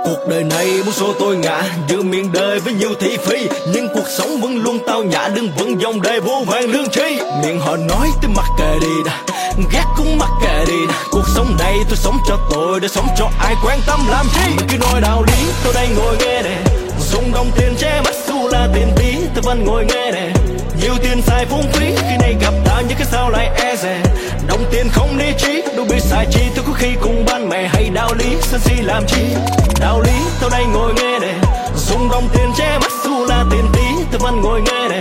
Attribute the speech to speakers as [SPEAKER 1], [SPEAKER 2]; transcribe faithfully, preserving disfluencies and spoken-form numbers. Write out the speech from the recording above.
[SPEAKER 1] Cuộc đời này muốn số tôi ngã giữa miền đời với nhiều thị phi, nhưng cuộc sống vẫn luôn tao nhã, đứng vững dòng đời vô vàn lương tri. Miệng họ nói tôi mặc kệ đi đã, ghét cũng mặc kệ đi đã. Cuộc sống này tôi sống cho tôi, để sống cho ai quan tâm làm chi. Mình cứ nói đạo lý tôi đây ngồi nghe nè, dùng đồng tiền che mắt dù là tiền tí tôi vẫn ngồi nghe nè. Nhiều tiền xài phung phí, khi này gặp ta những cái sao lại e dè. Đồng tiền không lý trí, đâu biết xài chi, tôi có khi cùng ban mẹ hay đạo lý sân si làm chi. Đạo lý tôi đây ngồi nghe nè, dùng đồng tiền che mắt dù là tiền tí tôi vẫn ngồi nghe nè.